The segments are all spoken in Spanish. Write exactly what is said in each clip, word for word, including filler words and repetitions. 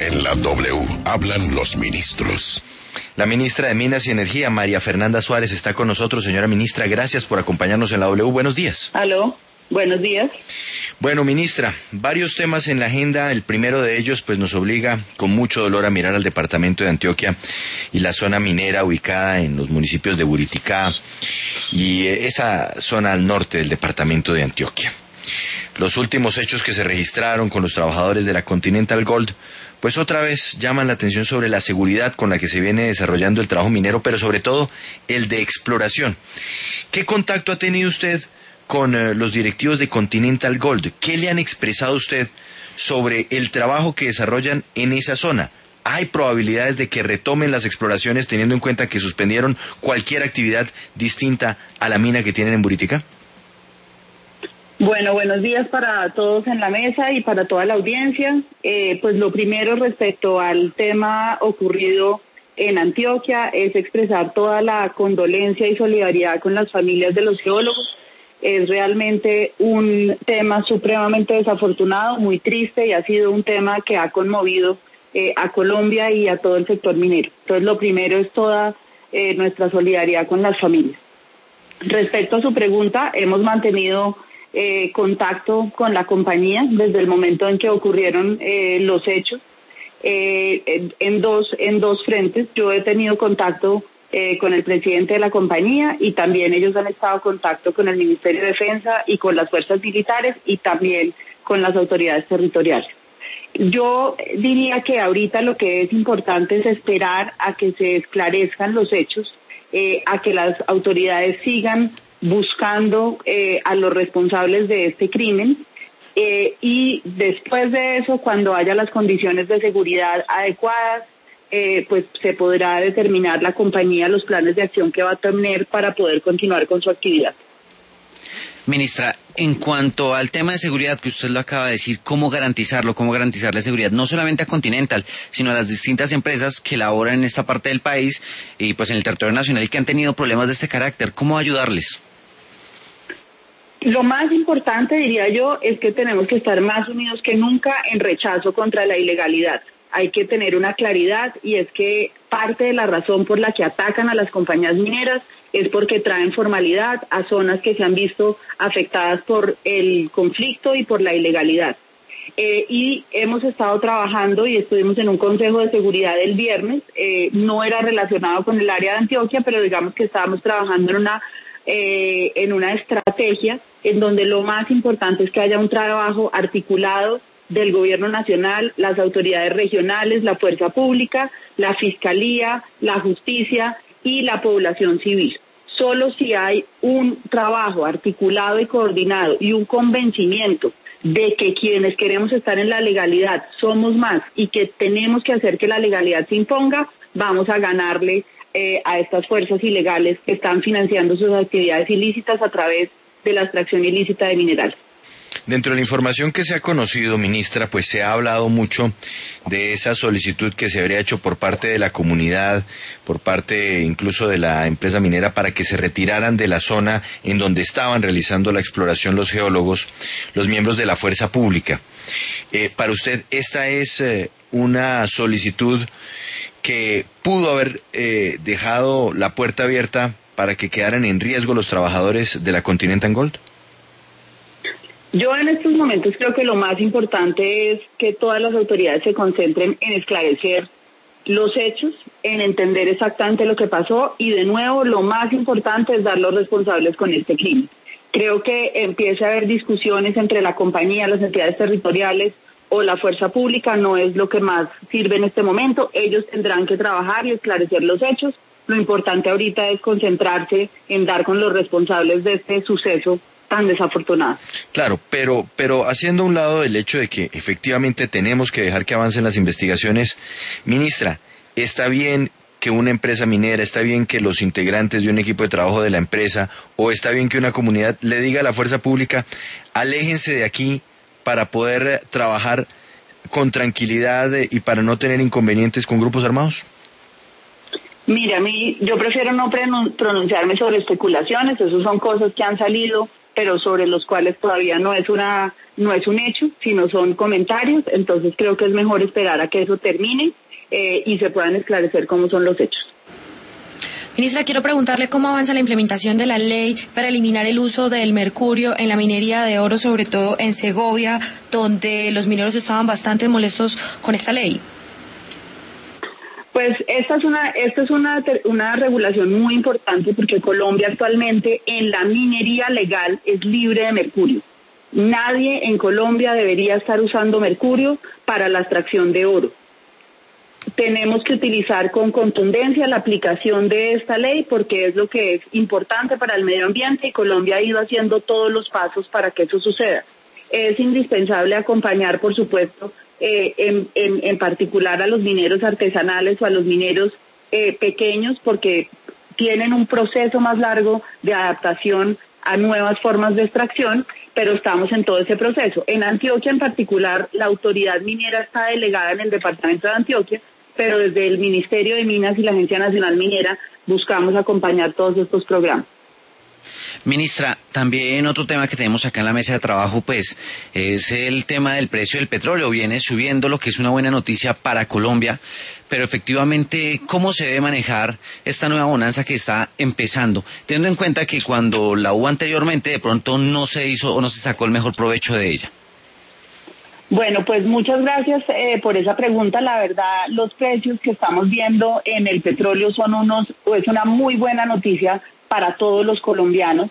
En la W hablan los ministros. La ministra de Minas y Energía, María Fernanda Suárez, está con nosotros. Señora ministra, gracias por acompañarnos en la W. Buenos días. Aló, buenos días. Bueno, ministra, varios temas en la agenda. El primero de ellos, pues, nos obliga con mucho dolor a mirar al departamento de Antioquia y la zona minera ubicada en los municipios de Buriticá y esa zona al norte del departamento de Antioquia. Los últimos hechos que se registraron con los trabajadores de la Continental Gold, pues otra vez llaman la atención sobre la seguridad con la que se viene desarrollando el trabajo minero, pero sobre todo el de exploración. ¿Qué contacto ha tenido usted con eh, los directivos de Continental Gold? ¿Qué le han expresado a usted sobre el trabajo que desarrollan en esa zona? ¿Hay probabilidades de que retomen las exploraciones teniendo en cuenta que suspendieron cualquier actividad distinta a la mina que tienen en Buriticá? Bueno, buenos días para todos en la mesa y para toda la audiencia. Eh, pues lo primero respecto al tema ocurrido en Antioquia es expresar toda la condolencia y solidaridad con las familias de los geólogos. Es realmente un tema supremamente desafortunado, muy triste, y ha sido un tema que ha conmovido eh, a Colombia y a todo el sector minero. Entonces lo primero es toda eh, nuestra solidaridad con las familias. Respecto a su pregunta, hemos mantenido Eh, contacto con la compañía desde el momento en que ocurrieron eh, los hechos eh, en, en dos en dos frentes. Yo he tenido contacto eh, con el presidente de la compañía y también ellos han estado en contacto con el Ministerio de Defensa y con las fuerzas militares y también con las autoridades territoriales. Yo diría que ahorita lo que es importante es esperar a que se esclarezcan los hechos, eh, a que las autoridades sigan buscando eh, a los responsables de este crimen eh, y después de eso, cuando haya las condiciones de seguridad adecuadas, eh, pues se podrá determinar la compañía los planes de acción que va a tener para poder continuar con su actividad. Ministra, en cuanto al tema de seguridad que usted lo acaba de decir, ¿cómo garantizarlo? ¿Cómo garantizar la seguridad? No solamente a Continental, sino a las distintas empresas que laboran en esta parte del país y pues en el territorio nacional y que han tenido problemas de este carácter. ¿Cómo ayudarles? Lo más importante, diría yo, es que tenemos que estar más unidos que nunca en rechazo contra la ilegalidad. Hay que tener una claridad y es que parte de la razón por la que atacan a las compañías mineras es porque traen formalidad a zonas que se han visto afectadas por el conflicto y por la ilegalidad. Eh, y hemos estado trabajando y estuvimos en un consejo de seguridad el viernes, eh, no era relacionado con el área de Antioquia, pero digamos que estábamos trabajando en una Eh, en una estrategia en donde lo más importante es que haya un trabajo articulado del gobierno nacional, las autoridades regionales, la fuerza pública, la fiscalía, la justicia y la población civil. Solo si hay un trabajo articulado y coordinado y un convencimiento de que quienes queremos estar en la legalidad somos más y que tenemos que hacer que la legalidad se imponga, vamos a ganarle Eh, a estas fuerzas ilegales que están financiando sus actividades ilícitas a través de la extracción ilícita de minerales. Dentro de la información que se ha conocido, ministra, pues se ha hablado mucho de esa solicitud que se habría hecho por parte de la comunidad, por parte incluso de la empresa minera, para que se retiraran de la zona en donde estaban realizando la exploración los geólogos, los miembros de la fuerza pública. Eh, para usted, ¿esta es eh, una solicitud que pudo haber eh, dejado la puerta abierta para que quedaran en riesgo los trabajadores de la Continental Gold? Yo en estos momentos creo que lo más importante es que todas las autoridades se concentren en esclarecer los hechos, en entender exactamente lo que pasó y de nuevo lo más importante es dar los responsables con este crimen. Creo que empieza a haber discusiones entre la compañía, las entidades territoriales o la fuerza pública, no es lo que más sirve en este momento. Ellos tendrán que trabajar y esclarecer los hechos. Lo importante ahorita es concentrarse en dar con los responsables de este suceso tan desafortunado. Claro, pero pero haciendo a un lado el hecho de que efectivamente tenemos que dejar que avancen las investigaciones, ministra, está bien que una empresa minera, está bien que los integrantes de un equipo de trabajo de la empresa, o está bien que una comunidad le diga a la fuerza pública, aléjense de aquí para poder trabajar con tranquilidad y para no tener inconvenientes con grupos armados? Mira, a mí, yo prefiero no pronunciarme sobre especulaciones, esas son cosas que han salido, pero sobre los cuales todavía no es una no es un hecho, sino son comentarios, entonces creo que es mejor esperar a que eso termine eh, y se puedan esclarecer cómo son los hechos. Ministra, quiero preguntarle cómo avanza la implementación de la ley para eliminar el uso del mercurio en la minería de oro, sobre todo en Segovia, donde los mineros estaban bastante molestos con esta ley. Pues esta es una esta es una una regulación muy importante porque Colombia actualmente en la minería legal es libre de mercurio. Nadie en Colombia debería estar usando mercurio para la extracción de oro. Tenemos que utilizar con contundencia la aplicación de esta ley porque es lo que es importante para el medio ambiente y Colombia ha ido haciendo todos los pasos para que eso suceda. Es indispensable acompañar, por supuesto, eh, en, en, en particular a los mineros artesanales o a los mineros eh, pequeños porque tienen un proceso más largo de adaptación a nuevas formas de extracción, pero estamos en todo ese proceso. En Antioquia en particular, la autoridad minera está delegada en el departamento de Antioquia, pero desde el Ministerio de Minas y la Agencia Nacional Minera buscamos acompañar todos estos programas. Ministra, también otro tema que tenemos acá en la mesa de trabajo, pues, es el tema del precio del petróleo. Viene subiendo, lo que es una buena noticia para Colombia, pero efectivamente, ¿cómo se debe manejar esta nueva bonanza que está empezando? Teniendo en cuenta que cuando la hubo anteriormente, de pronto no se hizo o no se sacó el mejor provecho de ella. Bueno, pues muchas gracias eh, por esa pregunta. La verdad, los precios que estamos viendo en el petróleo son unos, es una muy buena noticia para todos los colombianos.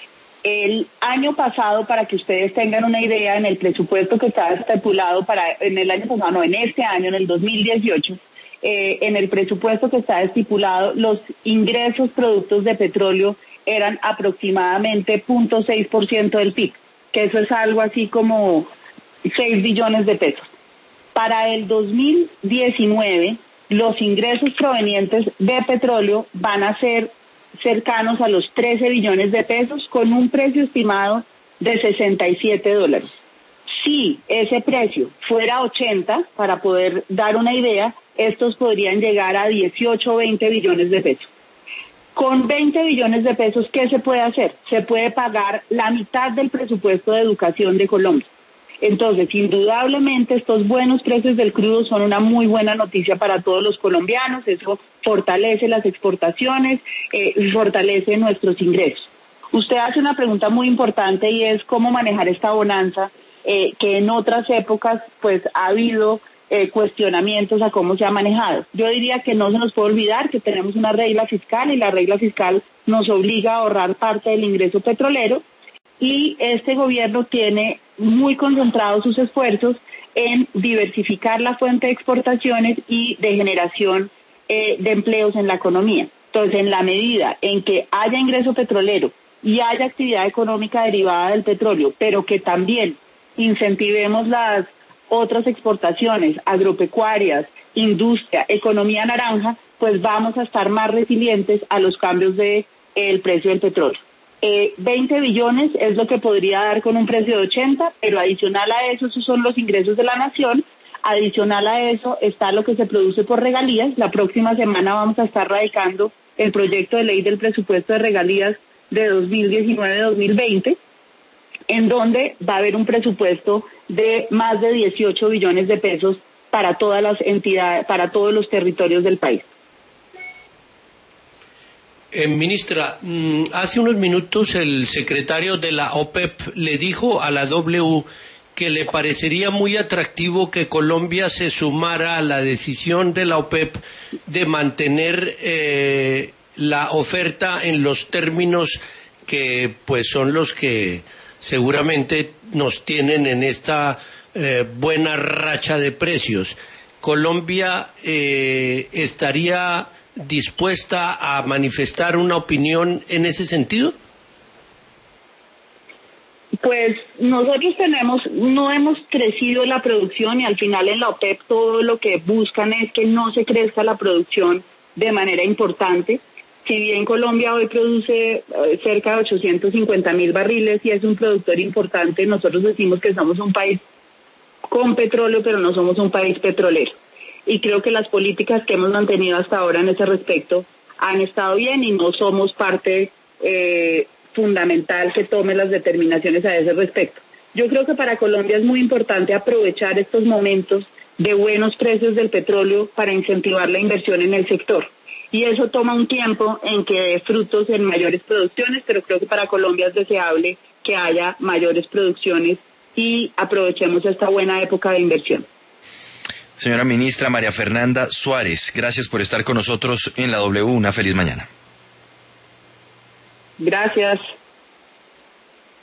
El año pasado, para que ustedes tengan una idea, en el presupuesto que estaba estipulado para, en el año pasado, no, en este año, en el dos mil dieciocho, eh, en el presupuesto que estaba estipulado, los ingresos productos de petróleo eran aproximadamente cero punto seis por ciento del P I B, que eso es algo así como seis billones de pesos. Para el dos mil diecinueve, los ingresos provenientes de petróleo van a ser cercanos a los trece billones de pesos con un precio estimado de sesenta y siete dólares. Si ese precio fuera ochenta, para poder dar una idea, estos podrían llegar a dieciocho o veinte billones de pesos. Con veinte billones de pesos, ¿qué se puede hacer? Se puede pagar la mitad del presupuesto de educación de Colombia. Entonces, indudablemente, estos buenos precios del crudo son una muy buena noticia para todos los colombianos. Eso fortalece las exportaciones eh, y fortalece nuestros ingresos. Usted hace una pregunta muy importante y es cómo manejar esta bonanza, eh, que en otras épocas pues ha habido eh, cuestionamientos a cómo se ha manejado. Yo diría que no se nos puede olvidar que tenemos una regla fiscal y la regla fiscal nos obliga a ahorrar parte del ingreso petrolero. Y este gobierno tiene muy concentrados sus esfuerzos en diversificar la fuente de exportaciones y de generación eh, de empleos en la economía. Entonces, en la medida en que haya ingreso petrolero y haya actividad económica derivada del petróleo, pero que también incentivemos las otras exportaciones, agropecuarias, industria, economía naranja, pues vamos a estar más resilientes a los cambios de el precio del petróleo. Eh, veinte billones es lo que podría dar con un precio de ochenta, pero adicional a eso, esos son los ingresos de la nación. Adicional a eso está lo que se produce por regalías. La próxima semana vamos a estar radicando el proyecto de ley del presupuesto de regalías de dos mil diecinueve a dos mil veinte, en donde va a haber un presupuesto de más de dieciocho billones de pesos para todas las entidades, para todos los territorios del país. Eh, ministra, hace unos minutos el secretario de la OPEP le dijo a la W que le parecería muy atractivo que Colombia se sumara a la decisión de la OPEP de mantener eh, la oferta en los términos que pues son los que seguramente nos tienen en esta eh, buena racha de precios. ¿Colombia eh, estaría dispuesta a manifestar una opinión en ese sentido? Pues nosotros tenemos, no hemos crecido la producción y al final en la OPEP todo lo que buscan es que no se crezca la producción de manera importante. Si bien Colombia hoy produce eh, cerca de ochocientos cincuenta mil barriles y es un productor importante, nosotros decimos que somos un país con petróleo, pero no somos un país petrolero. Y creo que las políticas que hemos mantenido hasta ahora en ese respecto han estado bien y no somos parte eh, fundamental que tome las determinaciones a ese respecto. Yo creo que para Colombia es muy importante aprovechar estos momentos de buenos precios del petróleo para incentivar la inversión en el sector. Y eso toma un tiempo en que dé frutos en mayores producciones, pero creo que para Colombia es deseable que haya mayores producciones y aprovechemos esta buena época de inversión. Señora ministra María Fernanda Suárez, gracias por estar con nosotros en la W. Una feliz mañana. Gracias.